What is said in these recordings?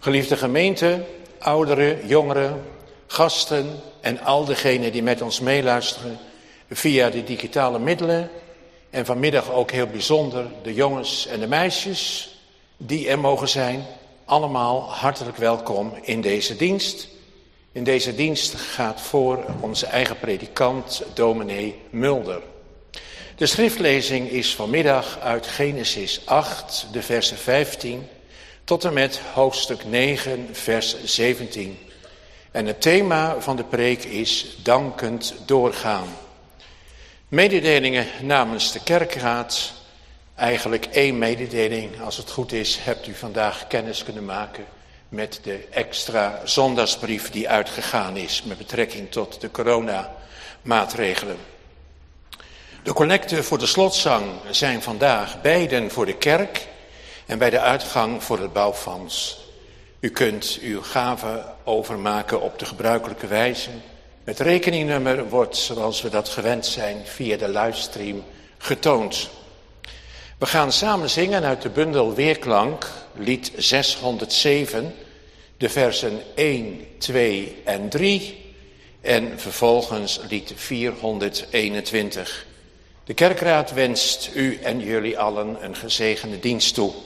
Geliefde gemeente, ouderen, jongeren, gasten en al degenen die met ons meeluisteren via de digitale middelen. En vanmiddag ook heel bijzonder de jongens en de meisjes die er mogen zijn. Allemaal hartelijk welkom in deze dienst. In deze dienst gaat voor onze eigen predikant, dominee Mulder. De schriftlezing is vanmiddag uit Genesis 8, de versen 15... tot en met hoofdstuk 9, vers 17. En het thema van de preek is dankend doorgaan. Mededelingen namens de kerkraad. Eigenlijk 1 mededeling. Als het goed is, hebt u vandaag kennis kunnen maken met de extra zondagsbrief die uitgegaan is met betrekking tot de coronamaatregelen. De collecten voor de slotzang zijn vandaag beiden voor de kerk en bij de uitgang voor het bouwfonds. U kunt uw gave overmaken op de gebruikelijke wijze. Het rekeningnummer wordt, zoals we dat gewend zijn, via de livestream getoond. We gaan samen zingen uit de bundel Weerklank, lied 607, de versen 1, 2 en 3 en vervolgens lied 421. De kerkraad wenst u en jullie allen een gezegende dienst toe.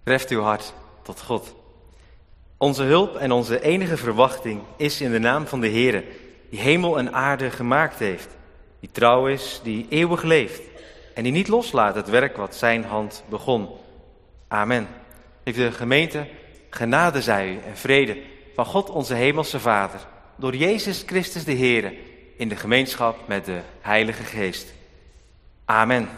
Treft uw hart tot God. Onze hulp en onze enige verwachting is in de naam van de Heere, die hemel en aarde gemaakt heeft, die trouw is, die eeuwig leeft en die niet loslaat het werk wat zijn hand begon. Amen. Geef de gemeente genade zij u en vrede van God onze hemelse Vader, door Jezus Christus de Heere, in de gemeenschap met de Heilige Geest. Amen.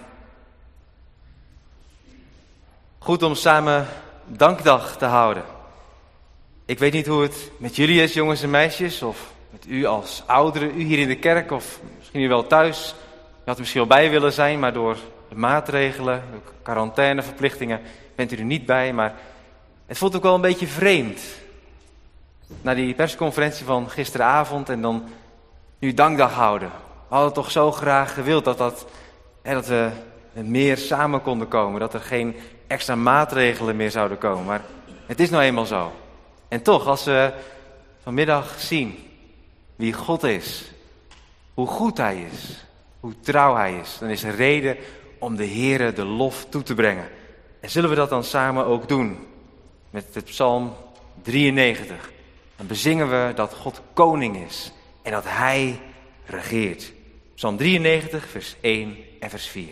Goed om samen dankdag te houden. Ik weet niet hoe het met jullie is, jongens en meisjes, of met u als ouderen, u hier in de kerk, of misschien u wel thuis. Je had er misschien wel bij willen zijn, maar door de maatregelen, de quarantaineverplichtingen, bent u er niet bij. Maar het voelt ook wel een beetje vreemd. Na die persconferentie van gisteravond en dan nu dankdag houden. We hadden toch zo graag gewild dat we meer samen konden komen. Dat er geen extra maatregelen meer zouden komen. Maar het is nou eenmaal zo. En toch, als we vanmiddag zien wie God is, hoe goed Hij is, hoe trouw Hij is, dan is er reden om de Heere de lof toe te brengen. En zullen we dat dan samen ook doen met het Psalm 93. Dan bezingen we dat God koning is en dat Hij regeert. Psalm 93, vers 1 en vers 4.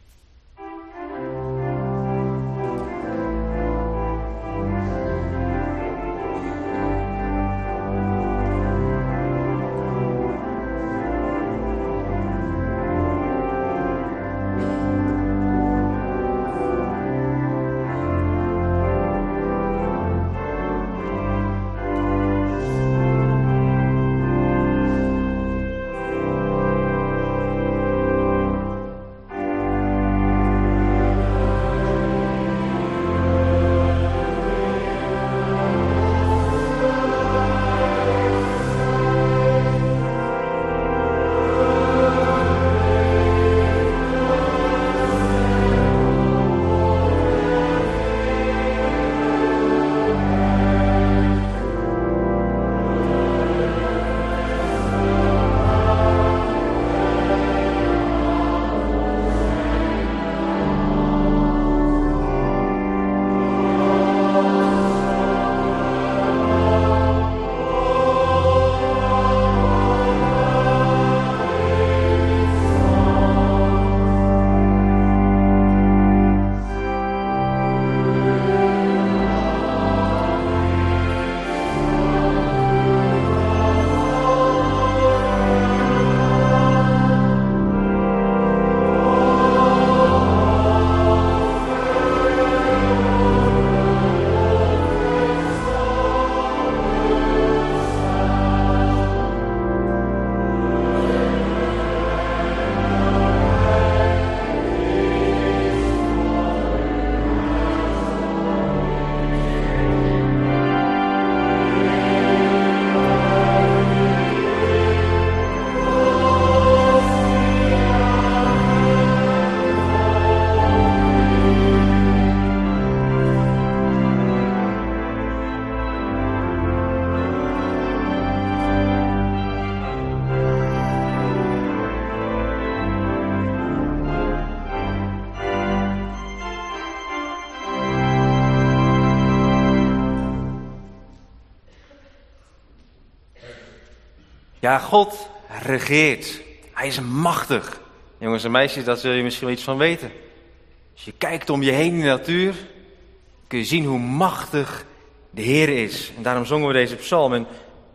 Ja, God regeert. Hij is machtig. Jongens en meisjes, daar zul je misschien wel iets van weten. Als je kijkt om je heen in de natuur, kun je zien hoe machtig de Heer is. En daarom zongen we deze psalm. En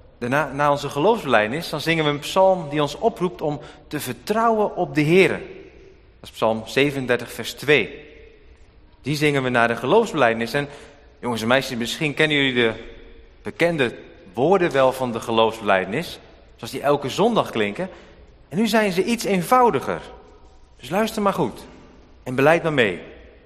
na onze geloofsbelijdenis, dan zingen we een psalm die ons oproept om te vertrouwen op de Heer. Dat is psalm 37, vers 2. Die zingen we na de geloofsbelijdenis. En jongens en meisjes, misschien kennen jullie de bekende woorden wel van de geloofsbelijdenis. Zoals die elke zondag klinken. En nu zijn ze iets eenvoudiger. Dus luister maar goed. En beleid maar mee.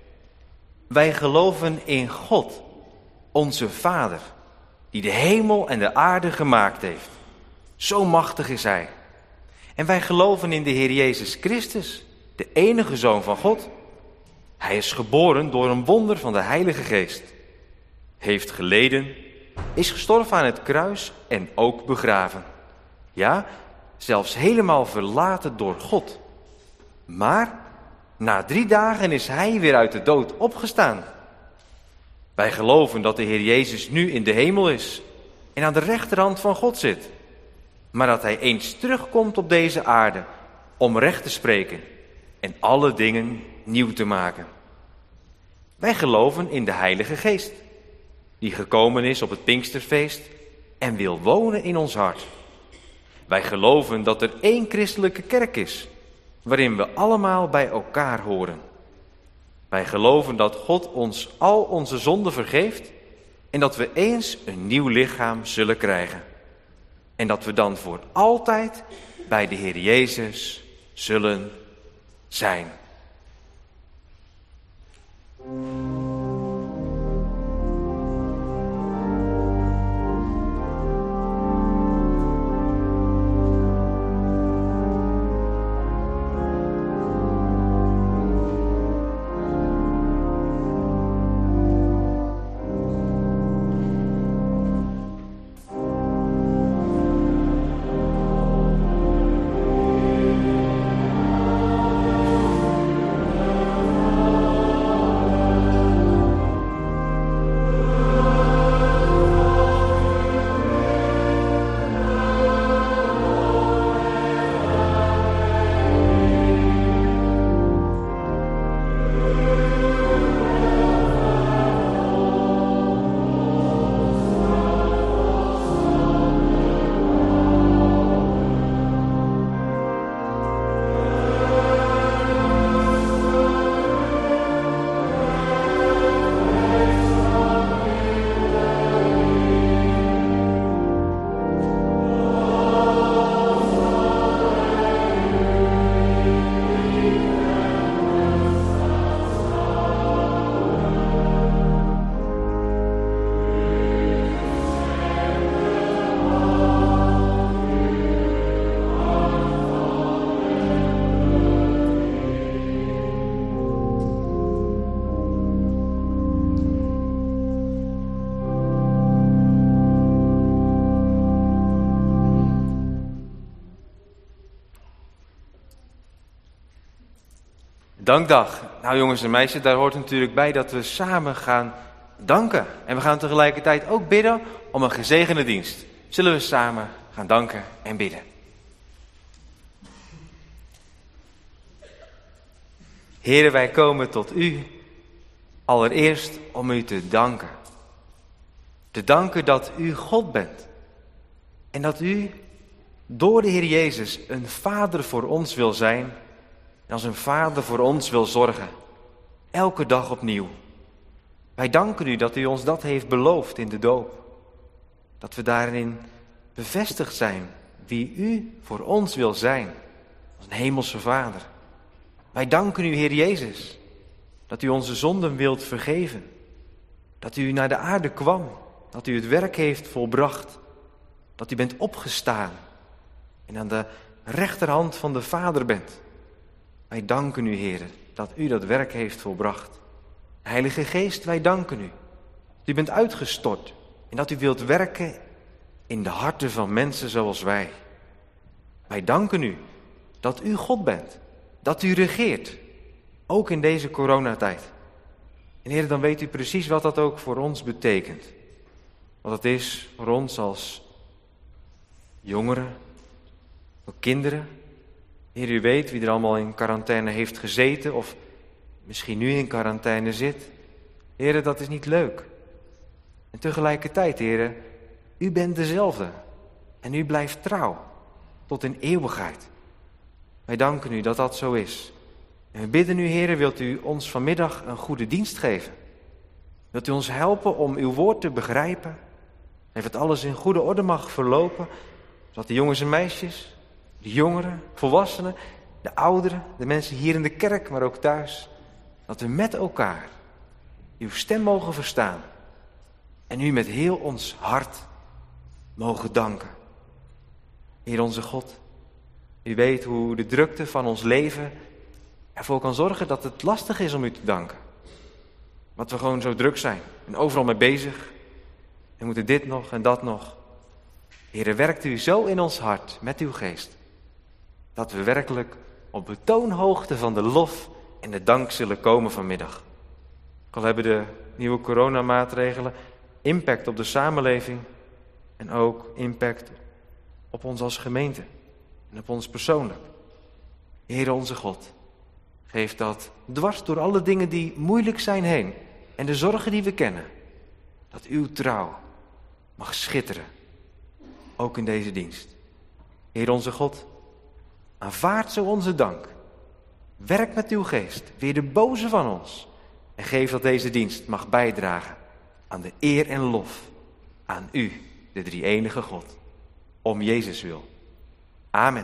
Wij geloven in God, onze Vader, die de hemel en de aarde gemaakt heeft. Zo machtig is Hij. En wij geloven in de Heer Jezus Christus, de enige Zoon van God. Hij is geboren door een wonder van de Heilige Geest. Heeft geleden, is gestorven aan het kruis en ook begraven. Ja, zelfs helemaal verlaten door God. Maar na 3 dagen is Hij weer uit de dood opgestaan. Wij geloven dat de Heer Jezus nu in de hemel is en aan de rechterhand van God zit, maar dat hij eens terugkomt op deze aarde om recht te spreken en alle dingen nieuw te maken. Wij geloven in de Heilige Geest, die gekomen is op het Pinksterfeest en wil wonen in ons hart. Wij geloven dat er één christelijke kerk is, waarin we allemaal bij elkaar horen. Wij geloven dat God ons al onze zonden vergeeft en dat we eens een nieuw lichaam zullen krijgen. En dat we dan voor altijd bij de Heer Jezus zullen zijn. Dankdag. Nou jongens en meisjes, daar hoort natuurlijk bij dat we samen gaan danken. En we gaan tegelijkertijd ook bidden om een gezegende dienst. Zullen we samen gaan danken en bidden. Heere, wij komen tot u allereerst om u te danken. Te danken dat u God bent. En dat u door de Heer Jezus een vader voor ons wil zijn. En als een vader voor ons wil zorgen. Elke dag opnieuw. Wij danken u dat u ons dat heeft beloofd in de doop. Dat we daarin bevestigd zijn wie u voor ons wil zijn. Als een hemelse vader. Wij danken u, Heer Jezus, dat u onze zonden wilt vergeven. Dat u naar de aarde kwam. Dat u het werk heeft volbracht. Dat u bent opgestaan. En aan de rechterhand van de Vader bent. Wij danken u, Heer, dat u dat werk heeft volbracht. Heilige Geest, wij danken u. Dat u bent uitgestort. En dat u wilt werken in de harten van mensen zoals wij. Wij danken u dat u God bent. Dat u regeert. Ook in deze coronatijd. En Heer, dan weet u precies wat dat ook voor ons betekent. Wat het is voor ons als jongeren, voor kinderen. Heer, u weet wie er allemaal in quarantaine heeft gezeten of misschien nu in quarantaine zit. Heer, dat is niet leuk. En tegelijkertijd, Heer, u bent dezelfde. En u blijft trouw tot in eeuwigheid. Wij danken u dat dat zo is. En we bidden u, Heer, wilt u ons vanmiddag een goede dienst geven? Wilt u ons helpen om uw woord te begrijpen? En dat alles in goede orde mag verlopen, zodat de jongens en meisjes, de jongeren, volwassenen, de ouderen, de mensen hier in de kerk, maar ook thuis, dat we met elkaar uw stem mogen verstaan en u met heel ons hart mogen danken. Heer onze God, u weet hoe de drukte van ons leven ervoor kan zorgen dat het lastig is om u te danken. Dat we gewoon zo druk zijn en overal mee bezig. We moeten dit nog en dat nog. Heere, werkt u zo in ons hart met uw geest, dat we werkelijk op de toonhoogte van de lof en de dank zullen komen vanmiddag. Ook al hebben de nieuwe coronamaatregelen impact op de samenleving en ook impact op ons als gemeente en op ons persoonlijk. Heere onze God, geef dat dwars door alle dingen die moeilijk zijn heen en de zorgen die we kennen, dat uw trouw mag schitteren, ook in deze dienst. Heer onze God, aanvaard zo onze dank. Werk met uw geest, weer de boze van ons. En geef dat deze dienst mag bijdragen aan de eer en lof aan u, de drie-enige God. Om Jezus wil. Amen.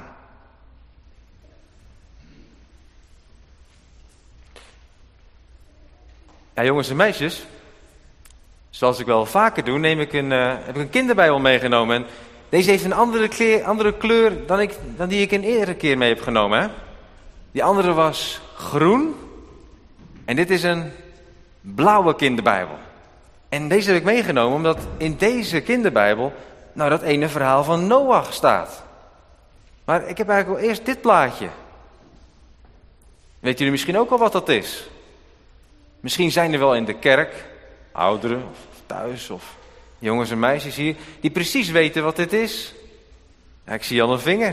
Ja, jongens en meisjes, zoals ik wel vaker doe, heb ik een kinderbijbel meegenomen. En deze heeft een andere kleur dan die ik een eerdere keer mee heb genomen. Hè? Die andere was groen. En dit is een blauwe kinderbijbel. En deze heb ik meegenomen omdat in deze kinderbijbel dat ene verhaal van Noach staat. Maar ik heb eigenlijk wel eerst dit plaatje. Weet jullie misschien ook al wat dat is? Misschien zijn er wel in de kerk ouderen of thuis of jongens en meisjes hier die precies weten wat dit is. Ja, ik zie al een vinger.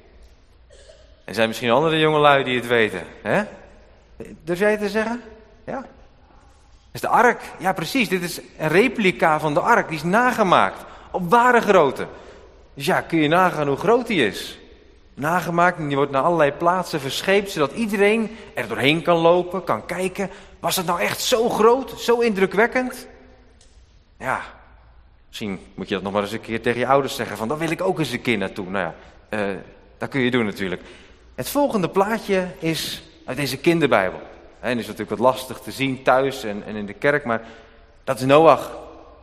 Er zijn misschien andere jongelui die het weten. Hè? Durf jij het te zeggen? Ja. Dat is de ark. Ja, precies. Dit is een replica van de ark. Die is nagemaakt. Op ware grootte. Dus ja, kun je nagaan hoe groot die is. Nagemaakt en die wordt naar allerlei plaatsen verscheept, zodat iedereen er doorheen kan lopen, kan kijken. Was het nou echt zo groot, zo indrukwekkend? Ja, misschien moet je dat nog maar eens een keer tegen je ouders zeggen, van daar wil ik ook eens een keer naartoe. Nou ja, dat kun je doen natuurlijk. Het volgende plaatje is uit deze kinderbijbel. En is natuurlijk wat lastig te zien thuis en in de kerk, maar dat is Noach.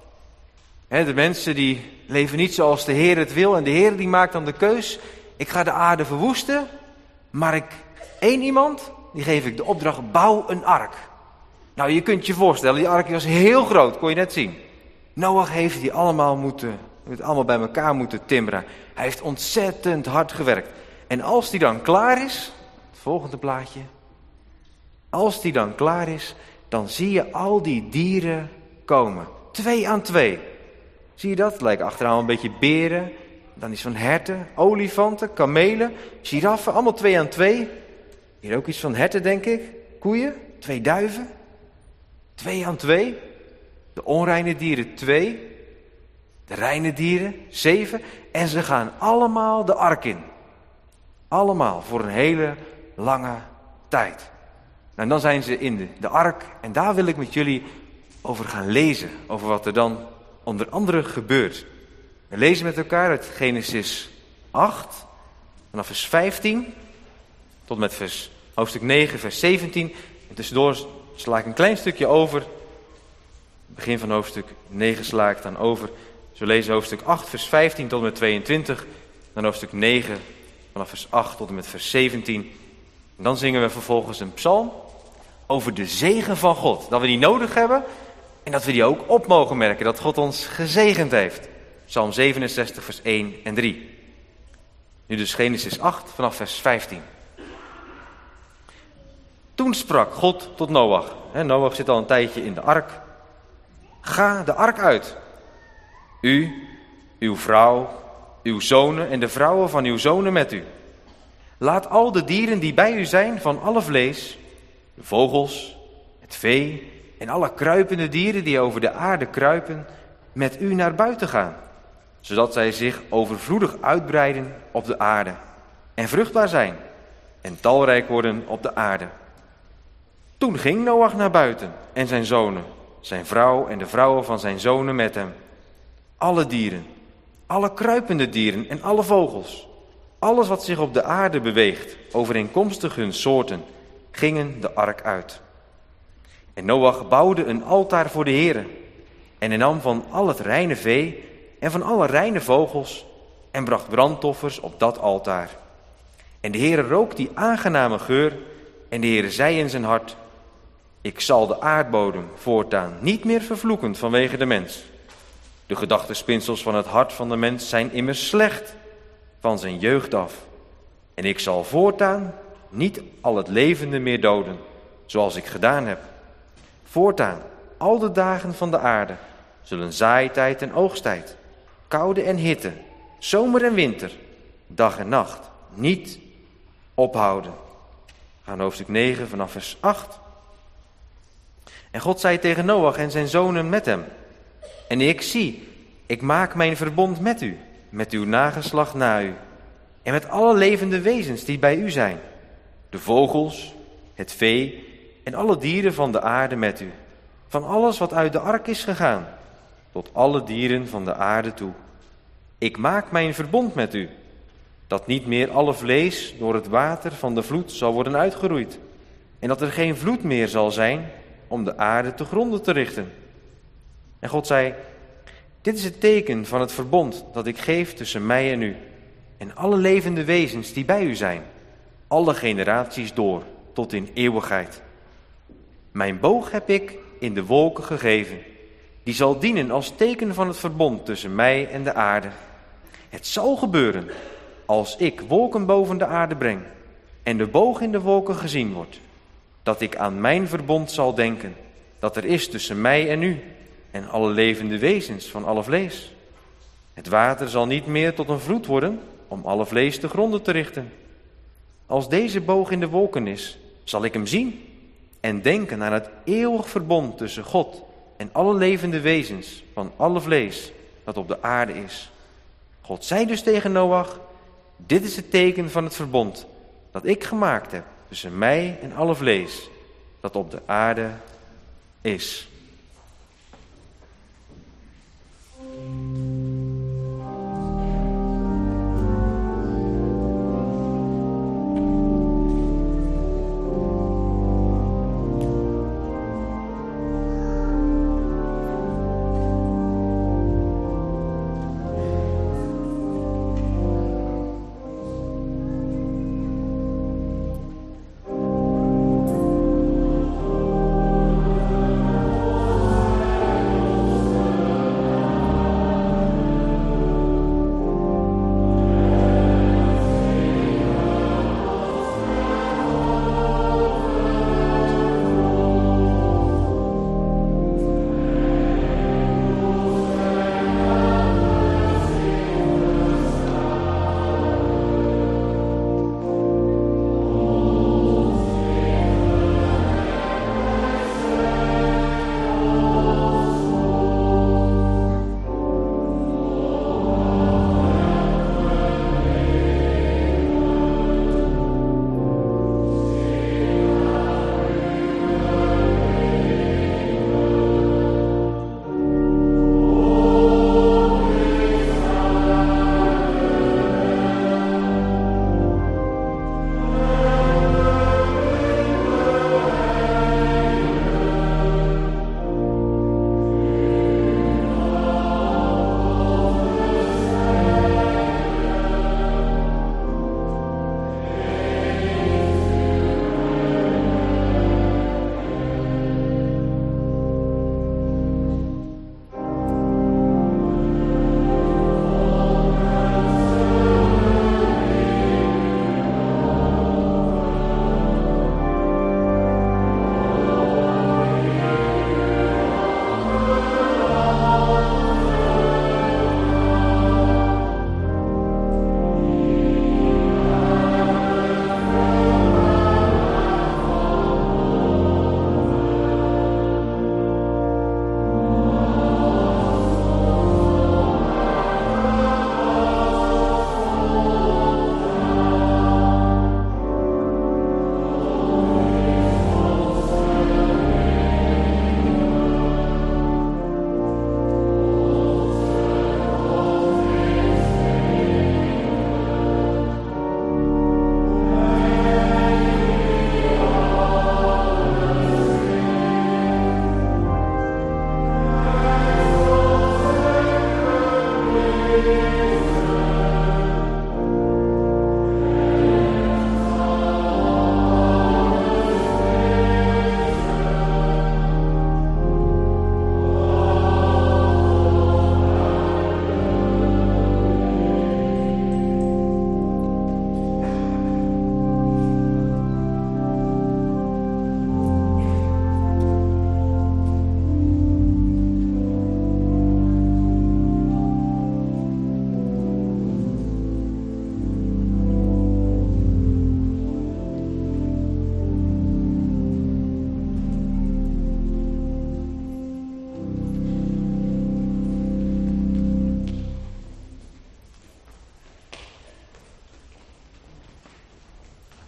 De mensen die leven niet zoals de Heer het wil en de Heer die maakt dan de keus. Ik ga de aarde verwoesten, maar één iemand, die geef ik de opdracht, bouw een ark. Nou, je kunt je voorstellen, die ark was heel groot, kon je net zien. Noach heeft die allemaal bij elkaar moeten timmeren. Hij heeft ontzettend hard gewerkt. En als die dan klaar is, het volgende plaatje. Als die dan klaar is, dan zie je al die dieren komen. 2 aan 2. Zie je dat? Het lijkt achteraan een beetje beren. Dan is van herten, olifanten, kamelen, giraffen, allemaal 2 aan 2. Hier ook iets van herten, denk ik. Koeien, 2 duiven. 2 aan 2. De onreine dieren 2. De reine dieren 7. En ze gaan allemaal de ark in. Allemaal voor een hele lange tijd. En dan zijn ze in de ark. En daar wil ik met jullie over gaan lezen. Over wat er dan onder andere gebeurt. We lezen met elkaar uit Genesis 8, vanaf vers 15, tot met hoofdstuk 9, vers 17. En tussendoor sla ik een klein stukje over. Het begin van hoofdstuk 9 sla ik dan over. Dus we lezen hoofdstuk 8, vers 15 tot en met 22. Dan hoofdstuk 9, vanaf vers 8 tot en met vers 17. En dan zingen we vervolgens een psalm over de zegen van God. Dat we die nodig hebben en dat we die ook op mogen merken. Dat God ons gezegend heeft. Psalm 67, vers 1 en 3. Nu dus Genesis 8, vanaf vers 15. Toen sprak God tot Noach. Noach zit al een tijdje in de ark. Ga de ark uit. U, uw vrouw, uw zonen en de vrouwen van uw zonen met u. Laat al de dieren die bij u zijn van alle vlees, de vogels, het vee en alle kruipende dieren die over de aarde kruipen, met u naar buiten gaan. Zodat zij zich overvloedig uitbreiden op de aarde en vruchtbaar zijn en talrijk worden op de aarde. Toen ging Noach naar buiten en zijn zonen, zijn vrouw en de vrouwen van zijn zonen met hem. Alle dieren, alle kruipende dieren en alle vogels, alles wat zich op de aarde beweegt, overeenkomstig hun soorten, gingen de ark uit. En Noach bouwde een altaar voor de Heere en hij nam van al het reine vee en van alle reine vogels en bracht brandoffers op dat altaar. En de Heere rook die aangename geur en de Heere zei in zijn hart: ik zal de aardbodem voortaan niet meer vervloeken vanwege de mens. De gedachtespinsels van het hart van de mens zijn immers slecht van zijn jeugd af. En ik zal voortaan niet al het levende meer doden, zoals ik gedaan heb. Voortaan al de dagen van de aarde zullen zaaitijd en oogsttijd, koude en hitte, zomer en winter, dag en nacht niet ophouden. Aan hoofdstuk 9 vanaf vers 8. En God zei tegen Noach en zijn zonen met hem: en ik zie, ik maak mijn verbond met u, met uw nageslacht na u, en met alle levende wezens die bij u zijn, de vogels, het vee en alle dieren van de aarde met u, van alles wat uit de ark is gegaan, tot alle dieren van de aarde toe. Ik maak mijn verbond met u, dat niet meer alle vlees door het water van de vloed zal worden uitgeroeid, en dat er geen vloed meer zal zijn om de aarde te gronde te richten. En God zei: dit is het teken van het verbond dat ik geef tussen mij en u, en alle levende wezens die bij u zijn, alle generaties door, tot in eeuwigheid. Mijn boog heb ik in de wolken gegeven, die zal dienen als teken van het verbond tussen mij en de aarde. Het zal gebeuren, als ik wolken boven de aarde breng, en de boog in de wolken gezien wordt, dat ik aan mijn verbond zal denken, dat er is tussen mij en u, en alle levende wezens van alle vlees. Het water zal niet meer tot een vloed worden, om alle vlees te gronde te richten. Als deze boog in de wolken is, zal ik hem zien en denken aan het eeuwig verbond tussen God en alle levende wezens van alle vlees dat op de aarde is. God zei dus tegen Noach: dit is het teken van het verbond dat ik gemaakt heb tussen mij en alle vlees dat op de aarde is.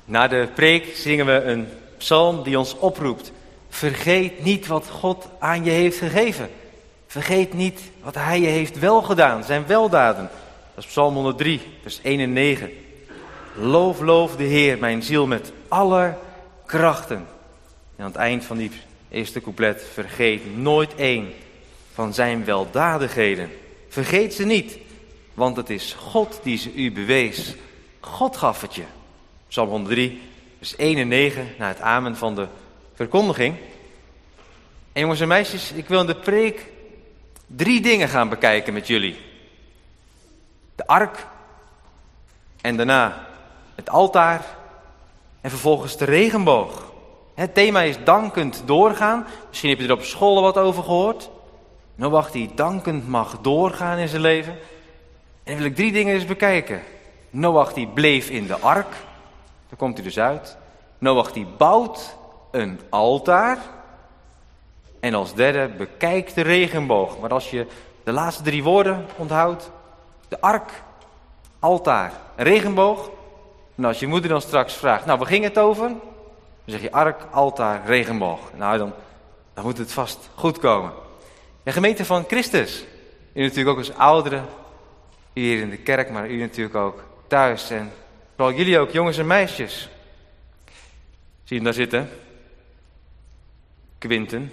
Na de preek zingen we een psalm die ons oproept. Vergeet niet wat God aan je heeft gegeven. Vergeet niet wat hij je heeft welgedaan, zijn weldaden. Dat is Psalm 103, vers 1 en 9. Loof, loof de Heer, mijn ziel, met alle krachten. En aan het eind van die eerste couplet, vergeet nooit één van zijn weldadigheden. Vergeet ze niet, want het is God die ze u bewees. God gaf het je. Psalm 103, vers 1 en 9, na het amen van de verkondiging. En jongens en meisjes, ik wil in de preek 3 dingen gaan bekijken met jullie. De ark, en daarna het altaar, en vervolgens de regenboog. Het thema is dankend doorgaan. Misschien heb je er op school wat over gehoord. Noach die dankend mag doorgaan in zijn leven. En dan wil ik 3 dingen eens bekijken. Noach die bleef in de ark. Daar komt hij dus uit. Noach die bouwt een altaar. En als derde, bekijk de regenboog. Maar als je de laatste 3 woorden onthoudt. De ark, altaar, regenboog. En als je moeder dan straks vraagt, nou waar ging het over? Dan zeg je ark, altaar, regenboog. Nou dan moet het vast goed komen. De gemeente van Christus. U natuurlijk ook als ouderen. U hier in de kerk, maar u natuurlijk ook thuis. En vooral jullie ook, jongens en meisjes. Zie je hem daar zitten? Quinten.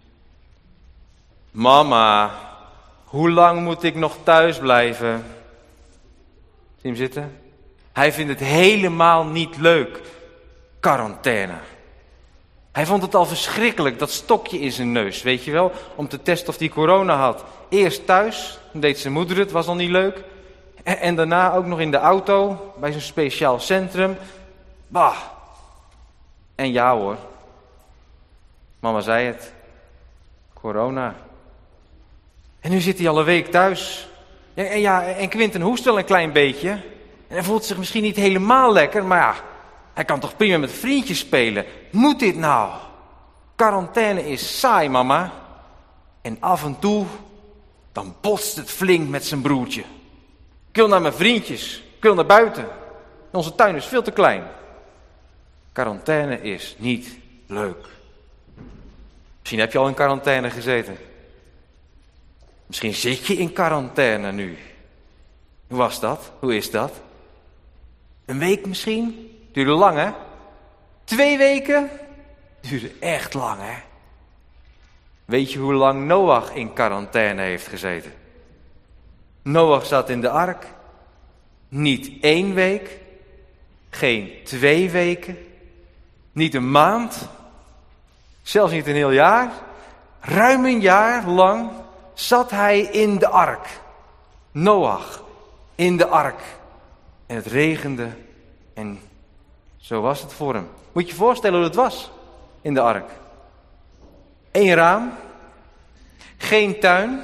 Mama, hoe lang moet ik nog thuis blijven? Zie je hem zitten? Hij vindt het helemaal niet leuk. Quarantaine. Hij vond het al verschrikkelijk, dat stokje in zijn neus, weet je wel? Om te testen of hij corona had. Eerst thuis, dan deed zijn moeder het, was al niet leuk. En daarna ook nog in de auto, bij zo'n speciaal centrum. Bah. En ja hoor. Mama zei het. Corona. En nu zit hij al een week thuis. En Quinten hoest wel een klein beetje. En hij voelt zich misschien niet helemaal lekker, maar ja, hij kan toch prima met vriendjes spelen. Moet dit nou? Quarantaine is saai, mama. En af en toe, dan botst het flink met zijn broertje. Ik wil naar mijn vriendjes. Ik wil naar buiten. Onze tuin is veel te klein. Quarantaine is niet leuk. Misschien heb je al in quarantaine gezeten. Misschien zit je in quarantaine nu. Hoe was dat? Hoe is dat? Een week misschien? Duurde lang, hè? 2 weken? Duurde echt lang, hè? Weet je hoe lang Noach in quarantaine heeft gezeten? Noach zat in de ark. Niet 1 week. Geen 2 weken. Niet een maand. Zelfs niet een heel jaar. Ruim een jaar lang zat hij in de ark. Noach in de ark. En het regende en zo was het voor hem. Moet je je voorstellen hoe het was in de ark. 1 raam. Geen tuin.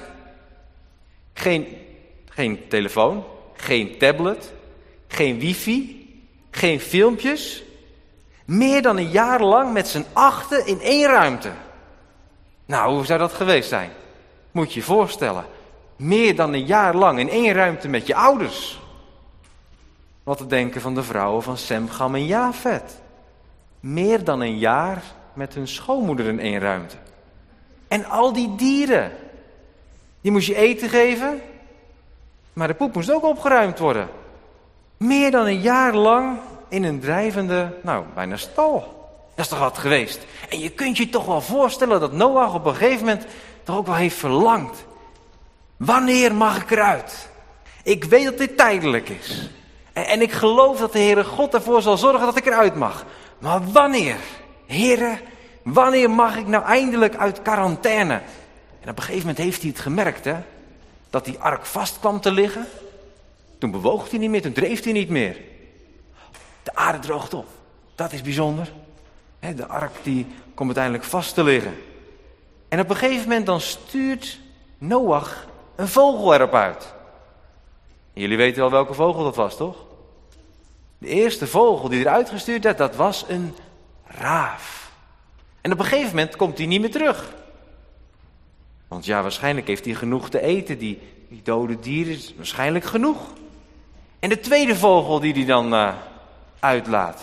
Geen telefoon. Geen tablet. Geen wifi. Geen filmpjes. Meer dan een jaar lang met z'n 8 in 1 ruimte. Nou, hoe zou dat geweest zijn? Moet je je voorstellen. Meer dan een jaar lang in 1 ruimte met je ouders. Wat te denken van de vrouwen van Sem, Gam en Jafet. Meer dan een jaar met hun schoonmoeder in 1 ruimte. En al die dieren. Die moest je eten geven. Maar de poep moest ook opgeruimd worden. Meer dan een jaar lang in een drijvende, bijna stal. Dat is toch wat geweest. En je kunt je toch wel voorstellen dat Noach op een gegeven moment toch ook wel heeft verlangd. Wanneer mag ik eruit? Ik weet dat dit tijdelijk is. En ik geloof dat de Heere God ervoor zal zorgen dat ik eruit mag. Maar wanneer? Heere, wanneer mag ik nou eindelijk uit quarantaine? En op een gegeven moment heeft hij het gemerkt, hè? Dat die ark vast kwam te liggen. Toen bewoog hij niet meer, toen dreef hij niet meer. De aarde droogt op. Dat is bijzonder. De ark die komt uiteindelijk vast te liggen. En op een gegeven moment dan stuurt Noach een vogel erop uit. En jullie weten wel welke vogel dat was, toch? De eerste vogel die eruit gestuurd werd, dat was een raaf. En op een gegeven moment komt hij niet meer terug. Want ja, waarschijnlijk heeft hij genoeg te eten. Die dode dieren is waarschijnlijk genoeg. En de tweede vogel die hij dan uitlaat.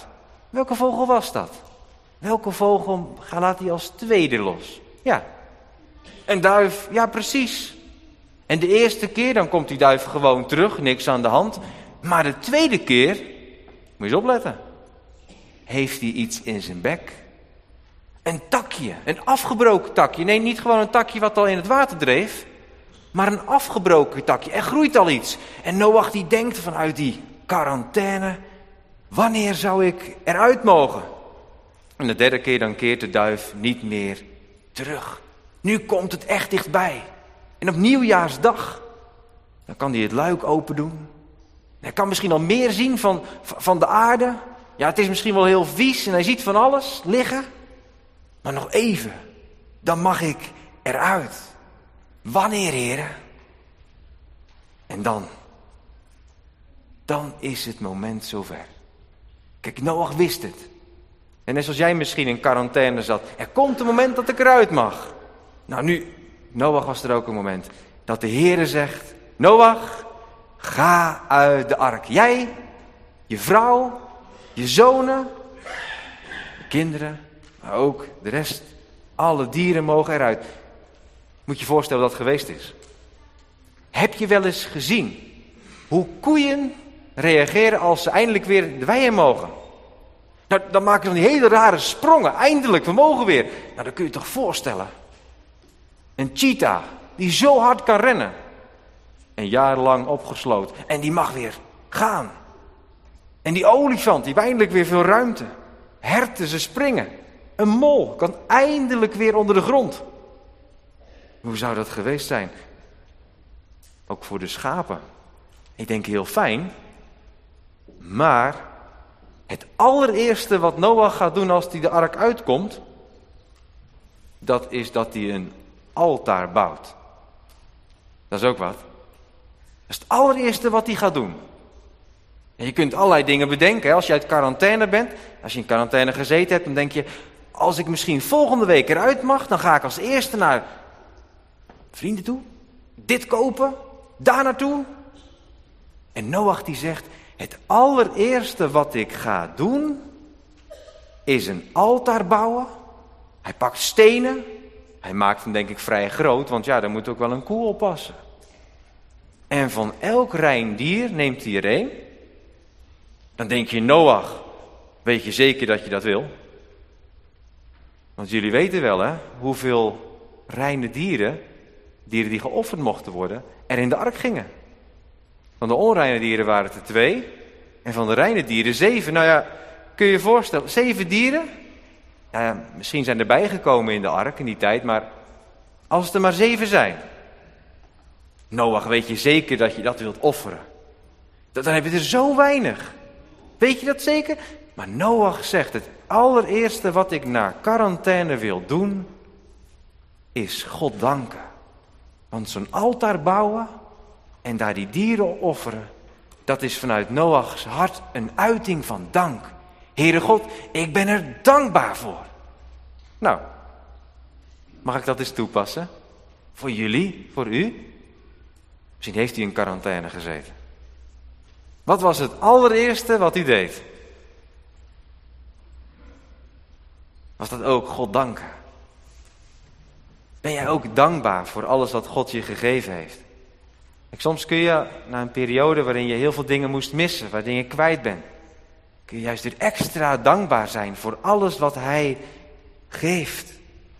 Welke vogel was dat? Welke vogel laat hij als tweede los? Ja, een duif, ja precies. En de eerste keer, dan komt die duif gewoon terug, niks aan de hand. Maar de tweede keer, moet je eens opletten. Heeft hij iets in zijn bek? Een takje, een afgebroken takje. Nee, niet gewoon een takje wat al in het water dreef. Maar een afgebroken takje. Er groeit al iets. En Noach die denkt vanuit die quarantaine. Wanneer zou ik eruit mogen? En de derde keer dan keert de duif niet meer terug. Nu komt het echt dichtbij. En op nieuwjaarsdag, dan kan hij het luik open doen. Hij kan misschien al meer zien van de aarde. Ja, het is misschien wel heel vies en hij ziet van alles liggen. Maar nog even, dan mag ik eruit. Wanneer, heren? En dan is het moment zover. Kijk, Noach wist het. En net zoals jij misschien in quarantaine zat. Er komt een moment dat ik eruit mag. Nou nu, Noach was er ook een moment. Dat de Heere zegt, Noach, ga uit de ark. Jij, je vrouw, je zonen, je kinderen, maar ook de rest. Alle dieren mogen eruit. Moet je je voorstellen dat het geweest is. Heb je wel eens gezien hoe koeien reageren als ze eindelijk weer de wei in mogen? Nou, dan maken ze die hele rare sprongen. Eindelijk, we mogen weer. Nou, dat kun je toch voorstellen. Een cheetah die zo hard kan rennen. En jarenlang opgesloten. En die mag weer gaan. En die olifant, die heeft eindelijk weer veel ruimte. Herten, ze springen. Een mol kan eindelijk weer onder de grond. Hoe zou dat geweest zijn? Ook voor de schapen. Ik denk heel fijn. Maar het allereerste wat Noach gaat doen als hij de ark uitkomt, dat is dat hij een altaar bouwt. Dat is ook wat. Dat is het allereerste wat hij gaat doen. En je kunt allerlei dingen bedenken. Als je uit quarantaine bent, als je in quarantaine gezeten hebt, dan denk je, als ik misschien volgende week eruit mag, dan ga ik als eerste naar vrienden toe. Dit kopen, daar naartoe. En Noach die zegt, het allereerste wat ik ga doen, is een altaar bouwen. Hij pakt stenen. Hij maakt hem denk ik vrij groot, want ja, daar moet ook wel een koe op passen. En van elk rein dier neemt hij er één. Dan denk je, Noach, weet je zeker dat je dat wil? Want jullie weten wel, hè, hoeveel reine dieren die geofferd mochten worden, er in de ark gingen. Van de onreine dieren waren het er 2 en van de reine dieren 7. Nou ja, kun je je voorstellen, 7 dieren? Ja, misschien zijn er bijgekomen in de ark in die tijd, maar als het er maar 7 zijn. Noach, weet je zeker dat je dat wilt offeren? Dan heb je er zo weinig. Weet je dat zeker? Maar Noach zegt, het allereerste wat ik na quarantaine wil doen, is God danken. Want zo'n altaar bouwen en daar die dieren offeren, dat is vanuit Noachs hart een uiting van dank. Heere God, ik ben er dankbaar voor. Nou, mag ik dat eens toepassen? Voor jullie, voor u? Misschien heeft u in quarantaine gezeten. Wat was het allereerste wat u deed? Was dat ook God danken? Ben jij ook dankbaar voor alles wat God je gegeven heeft? Soms kun je na een periode waarin je heel veel dingen moest missen, waarin je kwijt bent, kun je juist weer extra dankbaar zijn voor alles wat Hij geeft.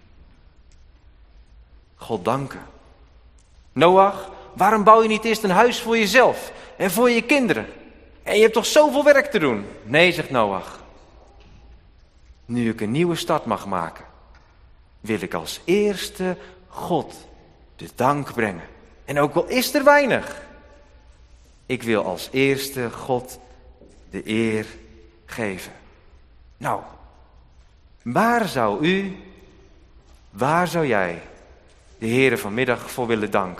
God danken. Noach, waarom bouw je niet eerst een huis voor jezelf en voor je kinderen? En je hebt toch zoveel werk te doen? Nee, zegt Noach. Nu ik een nieuwe start mag maken, wil ik als eerste God de dank brengen. En ook al is er weinig, ik wil als eerste God de eer geven. Nou, waar zou jij de Heere vanmiddag voor willen danken?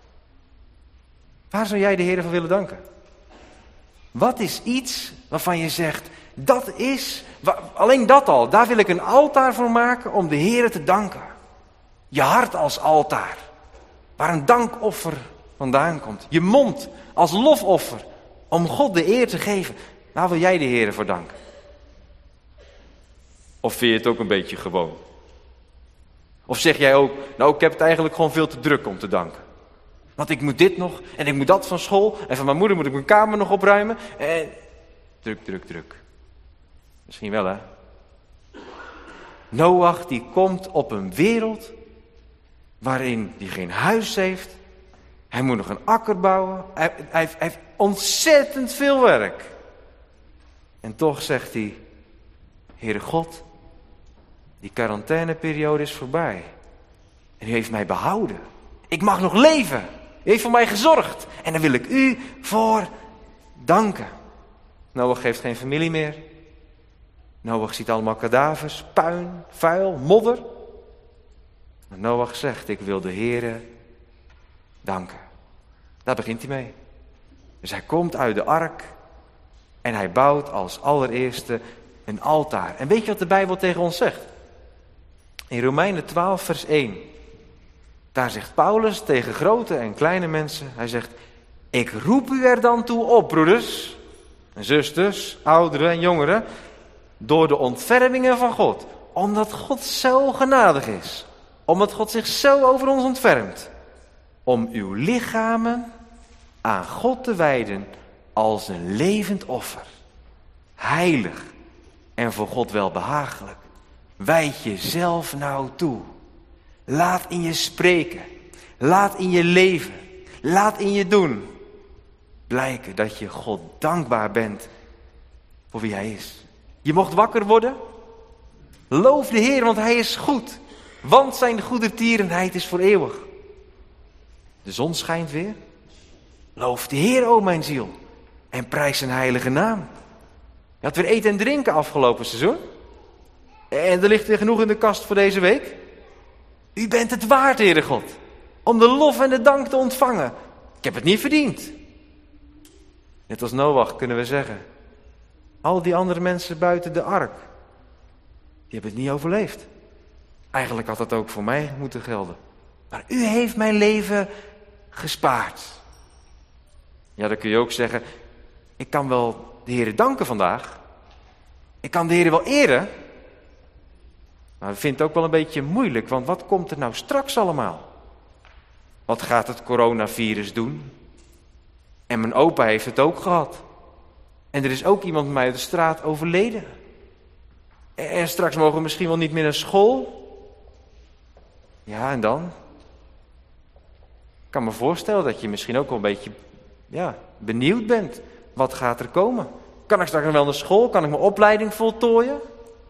Waar zou jij de Heere voor willen danken? Wat is iets waarvan je zegt, dat is, alleen dat al, daar wil ik een altaar voor maken om de Heere te danken. Je hart als altaar, waar een dankoffer vandaan komt. Je mond als lofoffer, om God de eer te geven. Waar wil jij de Heere voor danken? Of vind je het ook een beetje gewoon? Of zeg jij ook, nou ik heb het eigenlijk gewoon veel te druk om te danken. Want ik moet dit nog en ik moet dat van school en van mijn moeder moet ik mijn kamer nog opruimen. En druk. Misschien wel hè. Noach die komt op een wereld waarin hij geen huis heeft. Hij moet nog een akker bouwen. Hij heeft ontzettend veel werk. En toch zegt hij, Heere God, die quarantaineperiode is voorbij. En u heeft mij behouden. Ik mag nog leven. U heeft voor mij gezorgd. En daar wil ik u voor danken. Noach heeft geen familie meer. Noach ziet allemaal kadavers, puin, vuil, modder. Maar Noach zegt, ik wil de Heere danken. Daar begint hij mee. Dus hij komt uit de ark en hij bouwt als allereerste een altaar. En weet je wat de Bijbel tegen ons zegt? In Romeinen 12 vers 1. Daar zegt Paulus tegen grote en kleine mensen. Hij zegt, ik roep u er dan toe op, broeders en zusters, ouderen en jongeren, door de ontfermingen van God. Omdat God zo genadig is. Omdat God zich zo over ons ontfermt. Om uw lichamen aan God te wijden als een levend offer. Heilig en voor God welbehagelijk. Wijd jezelf nou toe. Laat in je spreken. Laat in je leven. Laat in je doen. Blijken dat je God dankbaar bent voor wie Hij is. Je mocht wakker worden. Loof de Heer, want Hij is goed. Want zijn goedertierenheid is voor eeuwig. De zon schijnt weer. Loof de Heer, o mijn ziel. En prijs zijn heilige naam. Je had weer eten en drinken afgelopen seizoen. En er ligt weer genoeg in de kast voor deze week. U bent het waard, Heere God. Om de lof en de dank te ontvangen. Ik heb het niet verdiend. Net als Noach kunnen we zeggen. Al die andere mensen buiten de ark. Die hebben het niet overleefd. Eigenlijk had dat ook voor mij moeten gelden. Maar u heeft mijn leven gespaard. Ja, dan kun je ook zeggen. Ik kan wel de Heere danken vandaag. Ik kan de Heere wel eren. Maar ik vind het ook wel een beetje moeilijk. Want wat komt er nou straks allemaal? Wat gaat het coronavirus doen? En mijn opa heeft het ook gehad. En er is ook iemand bij mij uit de straat overleden. En straks mogen we misschien wel niet meer naar school. Ja, en dan? Ik kan me voorstellen dat je misschien ook wel een beetje benieuwd bent. Wat gaat er komen? Kan ik straks nog wel naar school? Kan ik mijn opleiding voltooien?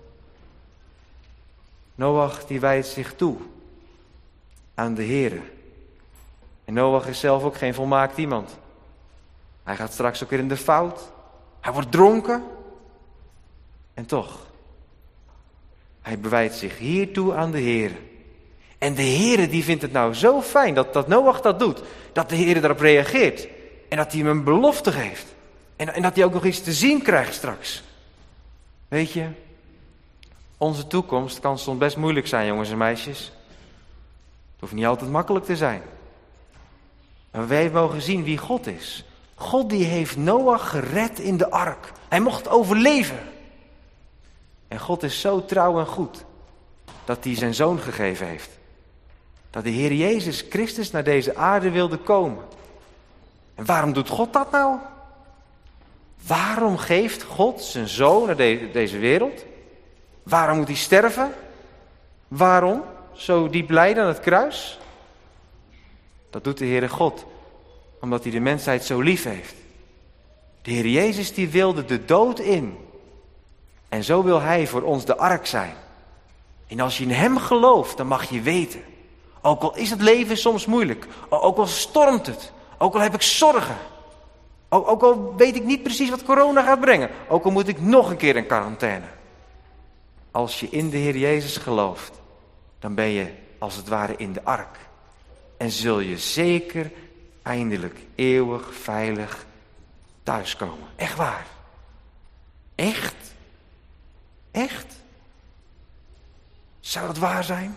Noach die wijdt zich toe aan de Heere. En Noach is zelf ook geen volmaakt iemand. Hij gaat straks ook weer in de fout. Hij wordt dronken. En toch, hij bewijdt zich hiertoe aan de Heere. En de Heere die vindt het nou zo fijn dat Noach dat doet. Dat de Heere daarop reageert. En dat hij hem een belofte geeft. En dat hij ook nog iets te zien krijgt straks. Weet je, onze toekomst kan soms best moeilijk zijn, jongens en meisjes. Het hoeft niet altijd makkelijk te zijn. Maar wij mogen zien wie God is. God die heeft Noach gered in de ark. Hij mocht overleven. En God is zo trouw en goed dat hij zijn zoon gegeven heeft. Dat de Heer Jezus Christus naar deze aarde wilde komen. En waarom doet God dat nou? Waarom geeft God zijn zoon naar deze wereld? Waarom moet hij sterven? Waarom zo diep lijden aan het kruis? Dat doet de Heere God, omdat hij de mensheid zo lief heeft. De Heer Jezus die wilde de dood in. En zo wil hij voor ons de ark zijn. En als je in hem gelooft, dan mag je weten. Ook al is het leven soms moeilijk. Ook al stormt het. Ook al heb ik zorgen. Ook al weet ik niet precies wat corona gaat brengen. Ook al moet ik nog een keer in quarantaine. Als je in de Heer Jezus gelooft, dan ben je als het ware in de ark. En zul je zeker eindelijk eeuwig veilig thuiskomen. Echt waar. Echt? Echt? Zou dat waar zijn?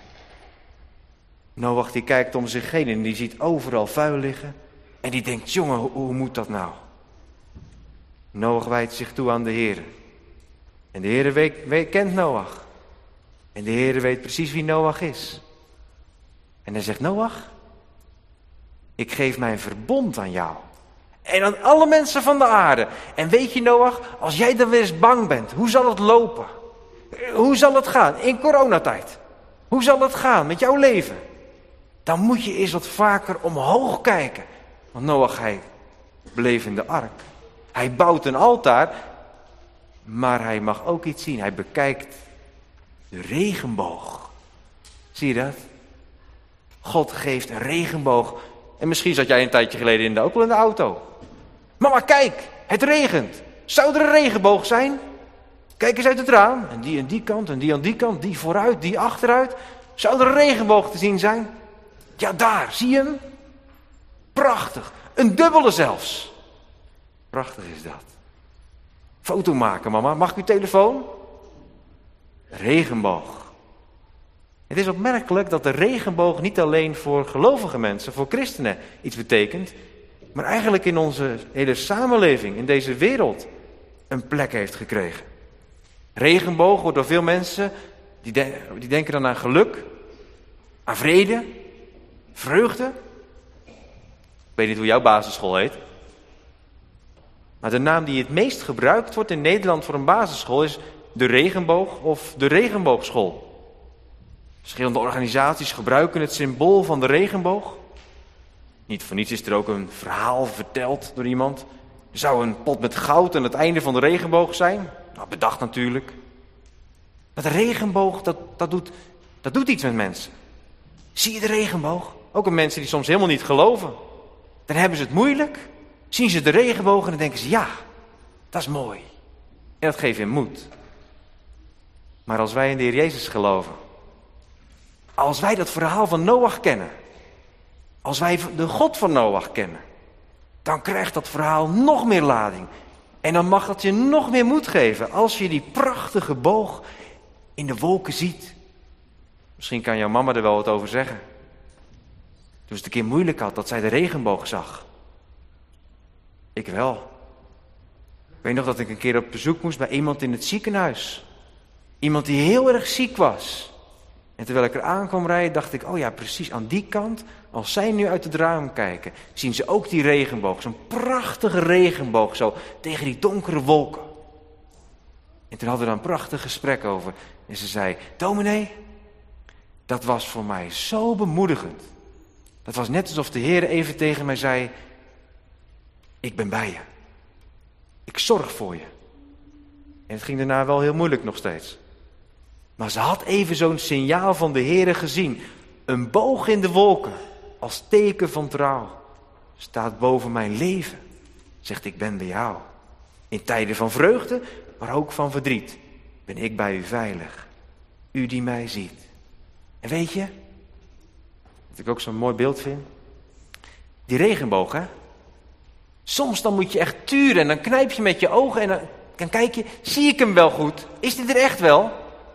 Noach die kijkt om zich heen en die ziet overal vuil liggen. En die denkt, jongen, hoe moet dat nou? Noach wijdt zich toe aan de Heer. En de Heere kent Noach. En de Heere weet precies wie Noach is. En hij zegt, Noach, ik geef mijn verbond aan jou. En aan alle mensen van de aarde. En weet je, Noach, als jij dan weer eens bang bent, hoe zal het lopen? Hoe zal het gaan in coronatijd? Hoe zal het gaan met jouw leven? Dan moet je eens wat vaker omhoog kijken. Want Noach, hij bleef in de ark. Hij bouwt een altaar, maar hij mag ook iets zien. Hij bekijkt de regenboog. Zie je dat? God geeft een regenboog. En misschien zat jij een tijdje geleden ook wel in de auto. Mama, kijk, het regent. Zou er een regenboog zijn? Kijk eens uit het raam. En die aan die kant, en die aan die kant, die vooruit, die achteruit. Zou er een regenboog te zien zijn? Ja, daar, zie je hem? Prachtig. Een dubbele zelfs. Prachtig is dat. Foto maken, mama. Mag ik uw telefoon? Regenboog. Het is opmerkelijk dat de regenboog niet alleen voor gelovige mensen, voor christenen iets betekent, maar eigenlijk in onze hele samenleving, in deze wereld, een plek heeft gekregen. Regenboog wordt door veel mensen, die denken dan aan geluk, aan vrede, vreugde. Ik weet niet hoe jouw basisschool heet. Maar de naam die het meest gebruikt wordt in Nederland voor een basisschool is de regenboog of de regenboogschool. Verschillende organisaties gebruiken het symbool van de regenboog. Niet voor niets is er ook een verhaal verteld door iemand. Er zou een pot met goud aan het einde van de regenboog zijn. Nou, bedacht natuurlijk. Maar de regenboog, dat doet iets met mensen. Zie je de regenboog? Ook aan mensen die soms helemaal niet geloven. Dan hebben ze het moeilijk. Zien ze de regenboog en dan denken ze, ja, dat is mooi. En dat geeft hen moed. Maar als wij in de Heer Jezus geloven, als wij dat verhaal van Noach kennen, als wij de God van Noach kennen, dan krijgt dat verhaal nog meer lading. En dan mag het je nog meer moed geven als je die prachtige boog in de wolken ziet. Misschien kan jouw mama er wel wat over zeggen. Toen ze het een keer moeilijk had dat zij de regenboog zag. Ik wel. Ik weet nog dat ik een keer op bezoek moest bij iemand in het ziekenhuis. Iemand die heel erg ziek was. En terwijl ik er aan kwam rijden, dacht ik, oh ja, precies aan die kant, als zij nu uit het raam kijken, zien ze ook die regenboog. Zo'n prachtige regenboog, zo tegen die donkere wolken. En toen hadden we daar een prachtig gesprek over. En ze zei, dominee, dat was voor mij zo bemoedigend. Dat was net alsof de Heer even tegen mij zei, ik ben bij je. Ik zorg voor je. En het ging daarna wel heel moeilijk nog steeds. Maar ze had even zo'n signaal van de Heere gezien. Een boog in de wolken, als teken van trouw, staat boven mijn leven. Zegt, ik ben bij jou. In tijden van vreugde, maar ook van verdriet, ben ik bij u veilig. U die mij ziet. En weet je, wat ik ook zo'n mooi beeld vind? Die regenboog, hè? Soms dan moet je echt turen en dan knijp je met je ogen en dan kijk je, zie ik hem wel goed? Is dit er echt wel?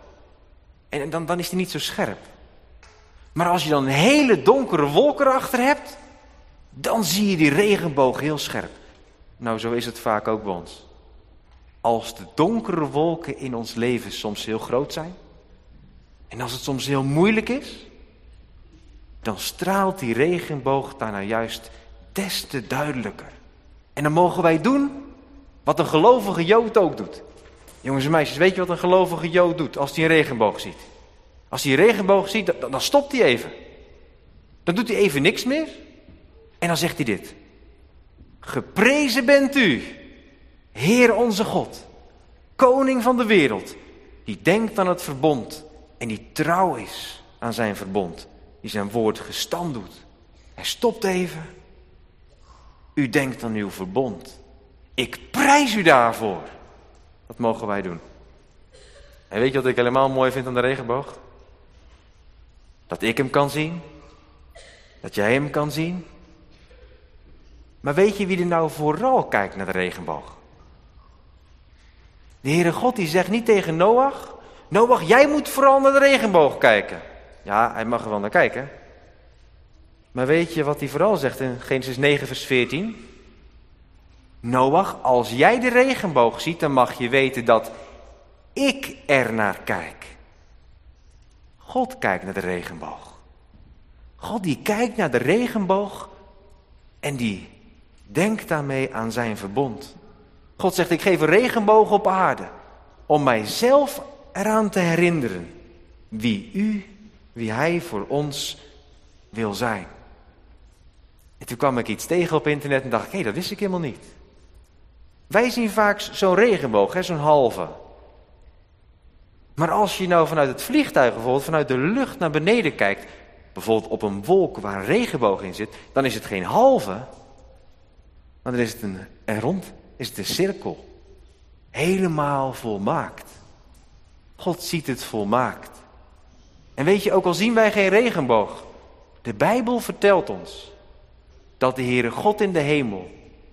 En dan is hij niet zo scherp. Maar als je dan een hele donkere wolk erachter hebt, dan zie je die regenboog heel scherp. Nou, zo is het vaak ook bij ons. Als de donkere wolken in ons leven soms heel groot zijn, en als het soms heel moeilijk is, dan straalt die regenboog daarna juist des te duidelijker. En dan mogen wij doen wat een gelovige Jood ook doet. Jongens en meisjes, weet je wat een gelovige Jood doet als hij een regenboog ziet? Als hij een regenboog ziet, dan stopt hij even. Dan doet hij even niks meer. En dan zegt hij dit. Geprezen bent u, Heer onze God, koning van de wereld, die denkt aan het verbond en die trouw is aan zijn verbond, die zijn woord gestand doet. Hij stopt even. U denkt aan uw verbond. Ik prijs u daarvoor. Dat mogen wij doen. En weet je wat ik helemaal mooi vind aan de regenboog? Dat ik hem kan zien. Dat jij hem kan zien. Maar weet je wie er nou vooral kijkt naar de regenboog? De Heere God die zegt niet tegen Noach, Noach, jij moet vooral naar de regenboog kijken. Ja, hij mag er wel naar kijken. Maar weet je wat hij vooral zegt in Genesis 9 vers 14? Noach, als jij de regenboog ziet, dan mag je weten dat ik er naar kijk. God kijkt naar de regenboog. God die kijkt naar de regenboog en die denkt daarmee aan zijn verbond. God zegt, ik geef een regenboog op aarde om mijzelf eraan te herinneren wie hij voor ons wil zijn. En toen kwam ik iets tegen op internet en dacht ik, dat wist ik helemaal niet. Wij zien vaak zo'n regenboog, zo'n halve. Maar als je nou vanuit het vliegtuig bijvoorbeeld, vanuit de lucht naar beneden kijkt, bijvoorbeeld op een wolk waar een regenboog in zit, dan is het geen halve, maar dan is het een rond, is het een cirkel. Helemaal volmaakt. God ziet het volmaakt. En weet je, ook al zien wij geen regenboog, de Bijbel vertelt ons dat de Heere God in de hemel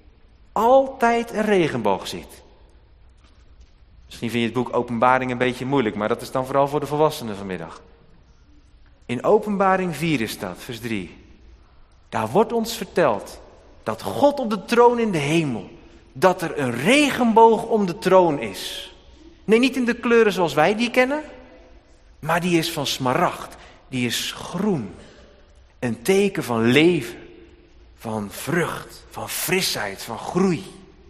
altijd een regenboog ziet. Misschien vind je het boek Openbaring een beetje moeilijk, maar dat is dan vooral voor de volwassenen vanmiddag. In Openbaring 4 is dat, vers 3. Daar wordt ons verteld dat God op de troon in de hemel, dat er een regenboog om de troon is. Nee, niet in de kleuren zoals wij die kennen, maar die is van smaragd, die is groen. Een teken van leven, van vrucht, van frisheid, van groei.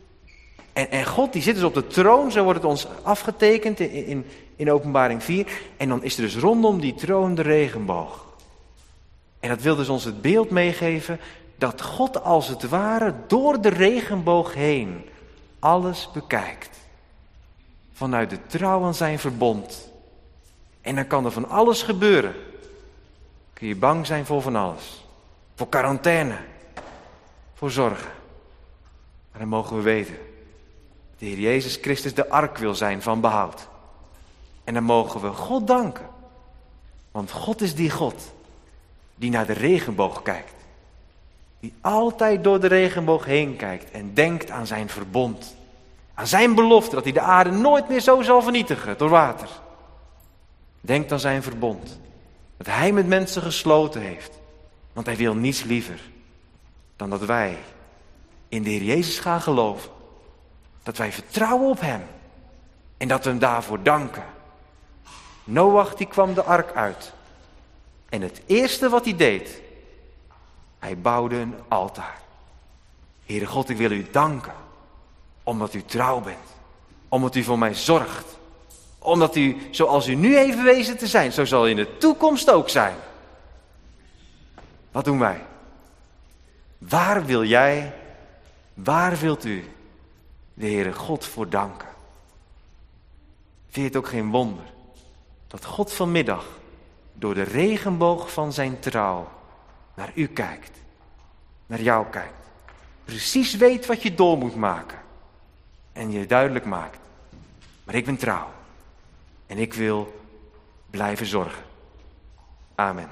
En God die zit dus op de troon, zo wordt het ons afgetekend in Openbaring 4. En dan is er dus rondom die troon de regenboog. En dat wil dus ons het beeld meegeven dat God als het ware door de regenboog heen alles bekijkt. Vanuit de trouw aan zijn verbond. En dan kan er van alles gebeuren. Kun je bang zijn voor van alles. Voor quarantaine. Voor zorgen. Maar dan mogen we weten. De Heer Jezus Christus de ark wil zijn van behoud. En dan mogen we God danken. Want God is die God die naar de regenboog kijkt. Die altijd door de regenboog heen kijkt en denkt aan zijn verbond. Aan zijn belofte dat hij de aarde nooit meer zo zal vernietigen door water. Denkt aan zijn verbond. Dat hij met mensen gesloten heeft. Want hij wil niets liever dan dat wij in de Heer Jezus gaan geloven. Dat wij vertrouwen op hem. En dat we hem daarvoor danken. Noach die kwam de ark uit. En het eerste wat hij deed. Hij bouwde een altaar. Heere God, ik wil u danken. Omdat u trouw bent. Omdat u voor mij zorgt. Omdat u, zoals u nu heeft bewezen te zijn, zo zal u in de toekomst ook zijn. Wat doen wij? Waar wil jij, waar wilt u de Heere God voor danken? Vind je het ook geen wonder dat God vanmiddag door de regenboog van zijn trouw naar u kijkt, naar jou kijkt, precies weet wat je door moet maken en je duidelijk maakt, maar ik ben trouw en ik wil blijven zorgen. Amen.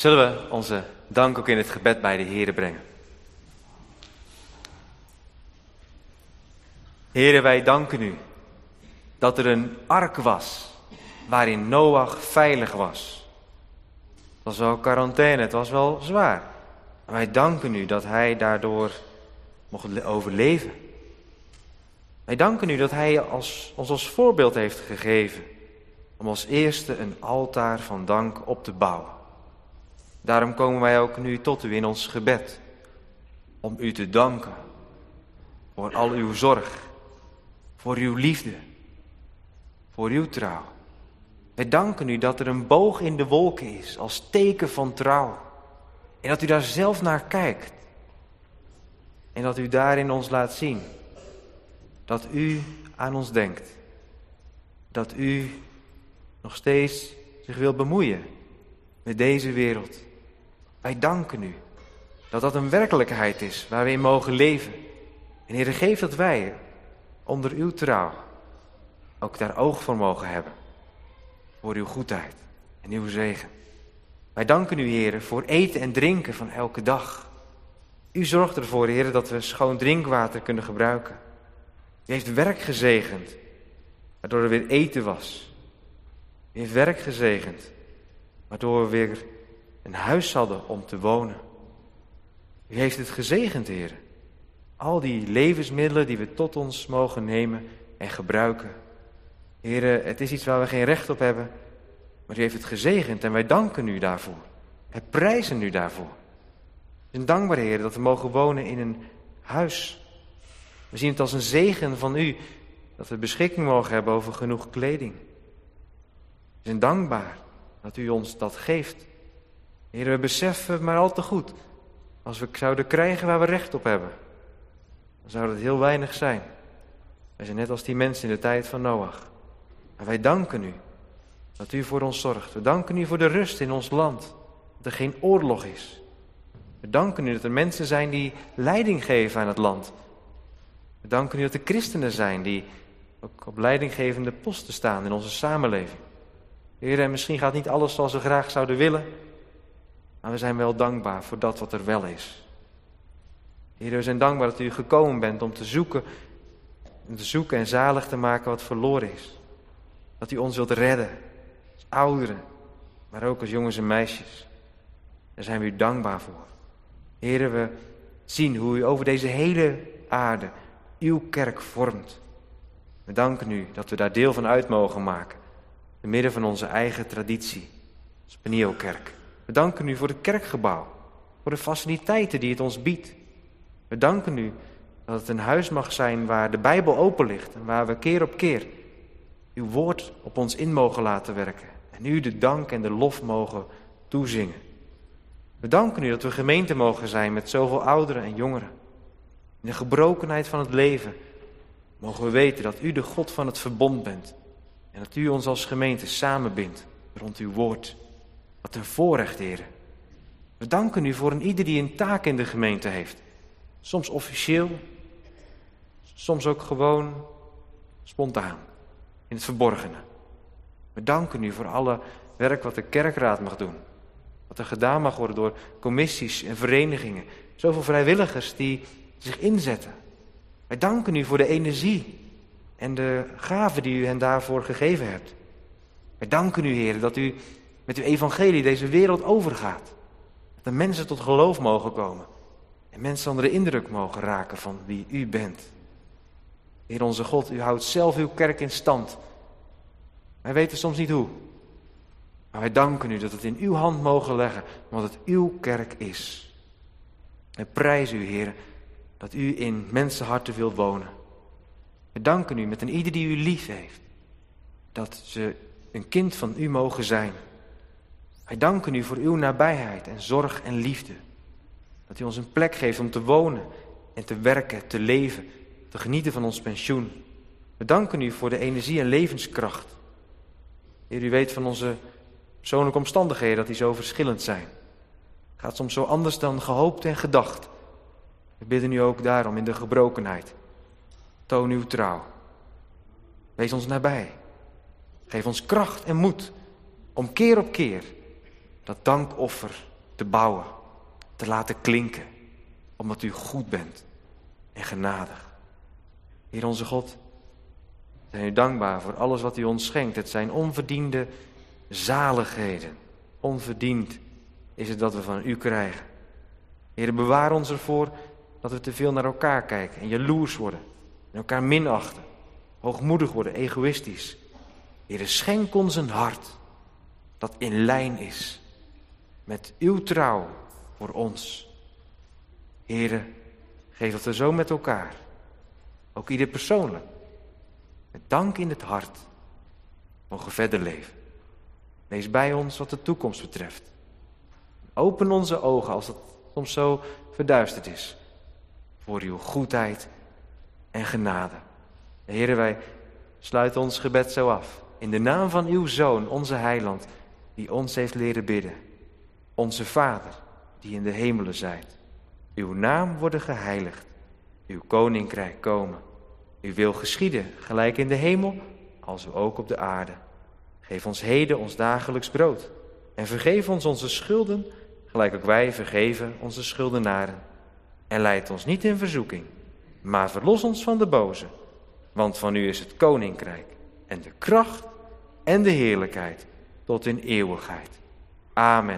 Zullen we onze dank ook in het gebed bij de Heere brengen. Heere, wij danken u dat er een ark was waarin Noach veilig was. Het was wel quarantaine, het was wel zwaar. Maar wij danken u dat hij daardoor mocht overleven. Wij danken u dat hij ons als voorbeeld heeft gegeven om als eerste een altaar van dank op te bouwen. Daarom komen wij ook nu tot u in ons gebed, om u te danken voor al uw zorg, voor uw liefde, voor uw trouw. Wij danken u dat er een boog in de wolken is als teken van trouw en dat u daar zelf naar kijkt en dat u daarin ons laat zien dat u aan ons denkt, dat u nog steeds zich wil bemoeien met deze wereld. Wij danken u dat dat een werkelijkheid is waar we in mogen leven. En Heere, geef dat wij onder uw trouw ook daar oog voor mogen hebben. Voor uw goedheid en uw zegen. Wij danken u, Heere, voor eten en drinken van elke dag. U zorgt ervoor, Heere, dat we schoon drinkwater kunnen gebruiken. U heeft werk gezegend, waardoor er weer eten was. U heeft werk gezegend, waardoor we weer een huis hadden om te wonen. U heeft het gezegend, Heer. Al die levensmiddelen die we tot ons mogen nemen en gebruiken. Heer, het is iets waar we geen recht op hebben, maar u heeft het gezegend en wij danken u daarvoor. Wij prijzen u daarvoor. We zijn dankbaar, Heer, dat we mogen wonen in een huis. We zien het als een zegen van u, dat we beschikking mogen hebben over genoeg kleding. We zijn dankbaar dat u ons dat geeft. Heer, we beseffen maar al te goed, als we zouden krijgen waar we recht op hebben, dan zou dat heel weinig zijn. Wij zijn net als die mensen in de tijd van Noach. Maar wij danken u dat u voor ons zorgt. We danken u voor de rust in ons land, dat er geen oorlog is. We danken u dat er mensen zijn die leiding geven aan het land. We danken u dat er christenen zijn die ook op leidinggevende posten staan in onze samenleving. Heer, en misschien gaat niet alles zoals we graag zouden willen, maar we zijn wel dankbaar voor dat wat er wel is. Heer, we zijn dankbaar dat u gekomen bent om te zoeken en zalig te maken wat verloren is. Dat u ons wilt redden, als ouderen, maar ook als jongens en meisjes. Daar zijn we u dankbaar voor. Heer, we zien hoe u over deze hele aarde uw kerk vormt. We danken u dat we daar deel van uit mogen maken. Te midden van onze eigen traditie, als Penielkerk. We danken u voor het kerkgebouw, voor de faciliteiten die het ons biedt. We danken u dat het een huis mag zijn waar de Bijbel open ligt en waar we keer op keer uw woord op ons in mogen laten werken. En u de dank en de lof mogen toezingen. We danken u dat we gemeente mogen zijn met zoveel ouderen en jongeren. In de gebrokenheid van het leven mogen we weten dat u de God van het verbond bent. En dat u ons als gemeente samenbindt rond uw woord. Wat een voorrecht, Heer. We danken u voor een ieder die een taak in de gemeente heeft. Soms officieel, soms ook gewoon spontaan, in het verborgene. We danken u voor alle werk wat de kerkraad mag doen. Wat er gedaan mag worden door commissies en verenigingen. Zoveel vrijwilligers die zich inzetten. Wij danken u voor de energie en de gaven die u hen daarvoor gegeven hebt. Wij danken u, Heer, dat u met uw evangelie deze wereld overgaat. Dat de mensen tot geloof mogen komen. En mensen onder de indruk mogen raken van wie u bent. Heer onze God, u houdt zelf uw kerk in stand. Wij weten soms niet hoe. Maar wij danken u dat we het in uw hand mogen leggen, want het uw kerk is. Wij prijzen u, Heer, dat u in mensenharten wilt wonen. We danken u met een ieder die u lief heeft, dat ze een kind van u mogen zijn. Wij danken u voor uw nabijheid en zorg en liefde. Dat u ons een plek geeft om te wonen en te werken, te leven, te genieten van ons pensioen. We danken u voor de energie en levenskracht. Heer, u weet van onze persoonlijke omstandigheden dat die zo verschillend zijn. Het gaat soms zo anders dan gehoopt en gedacht. We bidden u ook daarom in de gebrokenheid. Toon uw trouw. Wees ons nabij. Geef ons kracht en moed om keer op keer dat dankoffer te bouwen, te laten klinken, omdat u goed bent en genadig. Heer onze God, we zijn u dankbaar voor alles wat u ons schenkt. Het zijn onverdiende zaligheden. Onverdiend is het dat we van u krijgen. Heer, bewaar ons ervoor dat we te veel naar elkaar kijken en jaloers worden. En elkaar minachten, hoogmoedig worden, egoïstisch. Heer, schenk ons een hart dat in lijn is met uw trouw voor ons. Heer, geef dat we zo met elkaar, ook ieder persoonlijk, met dank in het hart, mogen verder leven. Wees bij ons wat de toekomst betreft. Open onze ogen als het soms zo verduisterd is, voor uw goedheid en genade. Heere, wij sluiten ons gebed zo af. In de naam van uw Zoon, onze Heiland, die ons heeft leren bidden. Onze Vader, die in de hemelen zijt. Uw naam worden geheiligd. Uw koninkrijk komen. Uw wil geschieden, gelijk in de hemel, als ook op de aarde. Geef ons heden ons dagelijks brood. En vergeef ons onze schulden, gelijk ook wij vergeven onze schuldenaren. En leid ons niet in verzoeking, maar verlos ons van de boze. Want van u is het koninkrijk en de kracht en de heerlijkheid tot in eeuwigheid. Amen.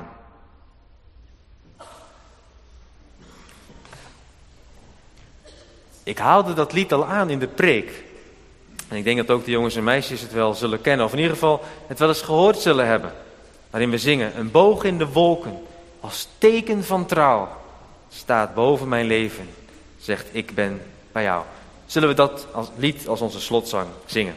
Ik haalde dat lied al aan in de preek. En ik denk dat ook de jongens en meisjes het wel zullen kennen. Of in ieder geval het wel eens gehoord zullen hebben. Waarin we zingen: een boog in de wolken, als teken van trouw, staat boven mijn leven, zegt ik ben bij jou. Zullen we dat als lied als onze slotzang zingen?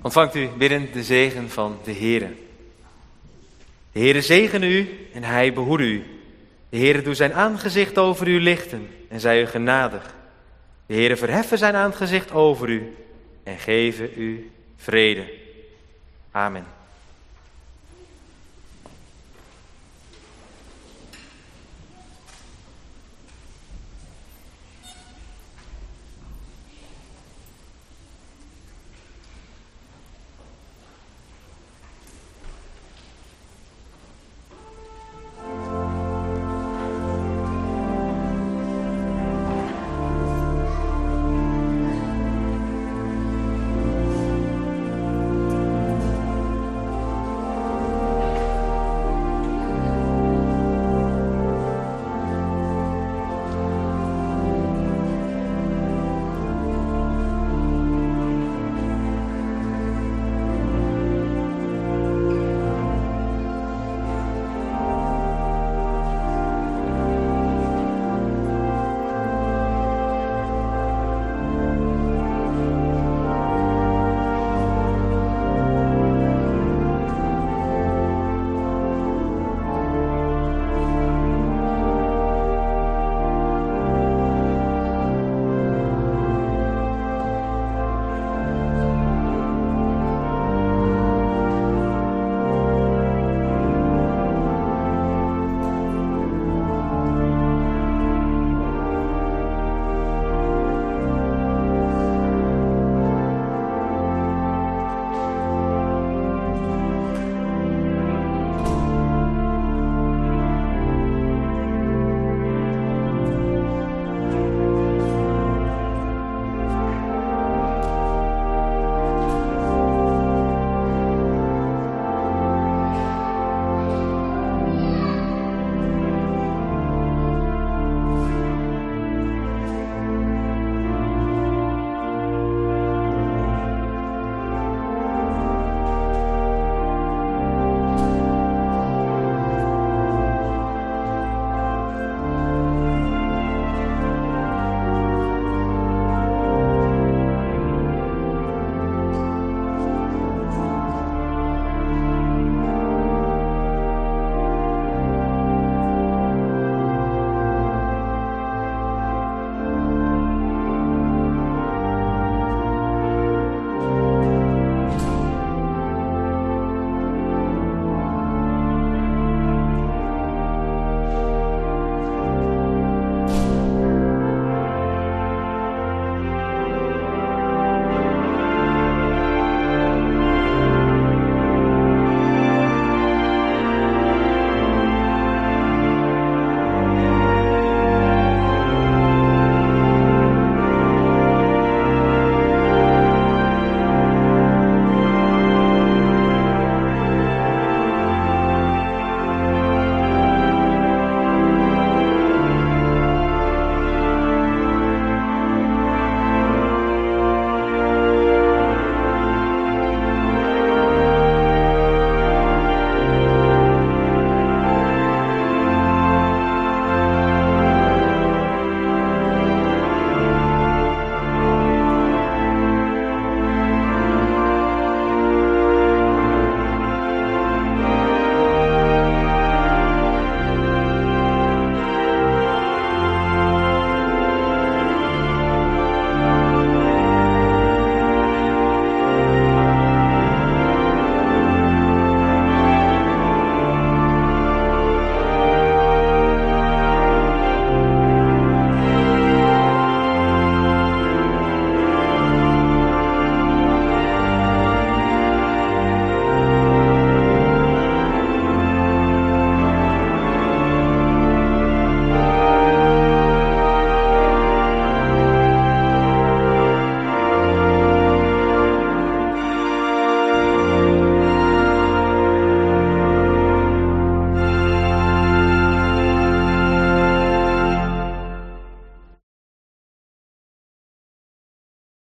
Ontvangt u bidden de zegen van de Heere. De Heere zegene u en hij behoede u. De Heere doet zijn aangezicht over u lichten en zij u genadig. De Heere verheffen zijn aangezicht over u en geven u vrede. Amen.